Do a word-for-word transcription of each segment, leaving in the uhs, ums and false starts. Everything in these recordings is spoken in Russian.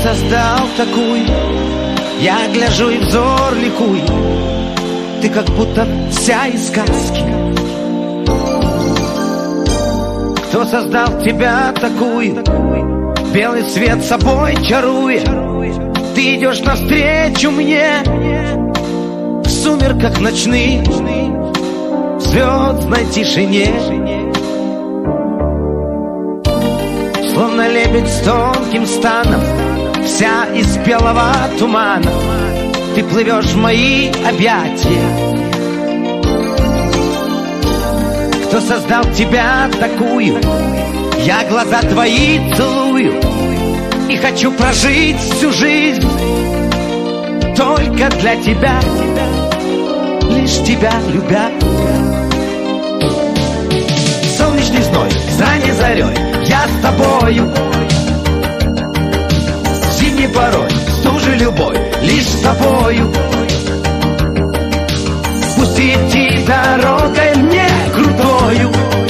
создал такую? Я гляжу и взор ликует. Ты как будто вся из сказки. Кто создал тебя такую? Белый свет собой чаруя. Ты идешь навстречу мне в сумерках ночных, в звездной тишине. Словно лебедь с тонким станом, вся из белого тумана, ты плывешь в мои объятия. Кто создал тебя такую? Я глаза твои целую и хочу прожить всю жизнь только для тебя, лишь тебя любя. Солнечный зной, с ранней зарей я с тобою, зимней порой, стужи любой, лишь с тобою. Пусть идти дорогой мне крутою,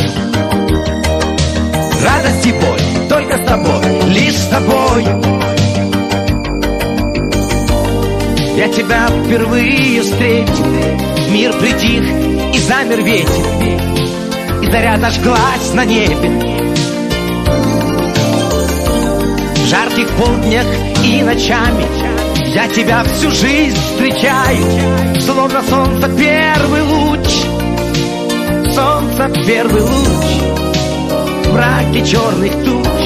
радость и боль только с тобой, лишь с тобою. Я тебя впервые встретил, мир притих и замер ветер, и заря зажглась на небе. В жарких полднях и ночами я тебя всю жизнь встречаю, словно солнце первый луч, солнце первый луч в мраке черных туч.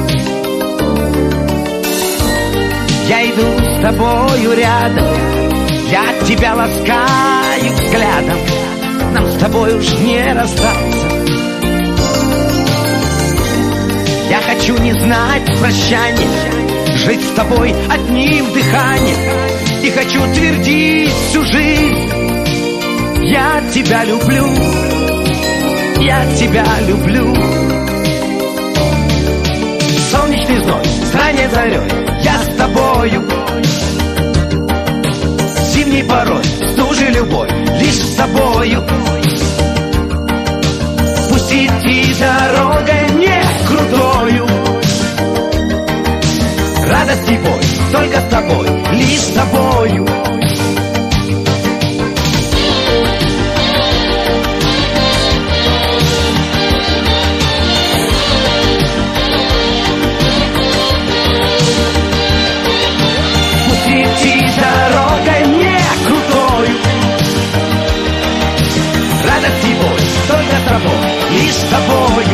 Я иду с тобою рядом, я тебя ласкаю взглядом, нам с тобой уж не расстаться. Я хочу не знать прощания, жить с тобой одним дыханием, и хочу твердить всю жизнь: я тебя люблю, я тебя люблю. Солнечный зной, с ранней зарей я с тобою, зимней порой, стужи любой, лишь с тобою. Пусть идти дорогой не крутою, радость и боль только с тобой, лишь с тобою. Пусть идти дорогой не крутою, радость и боль только с тобой, лишь с тобой.